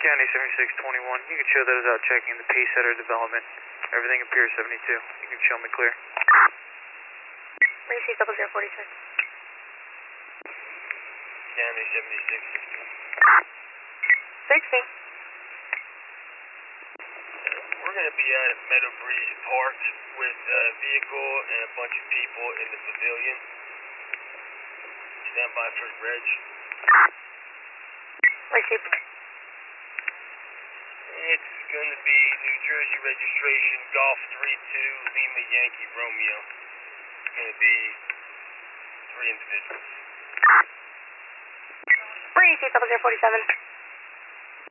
County 7621. You can show those out checking the Pacesetter development. Everything appears 72. You can show me clear. Receive 0046. County 76. 60. We're going to be out at Meadow Breeze Park with a vehicle and a bunch of people in the pavilion. Stand by for the reg. Receive. It's going to be New Jersey registration, Golf 32, Lima Yankee Romeo. It's going to be 3 individuals. Receive 0047.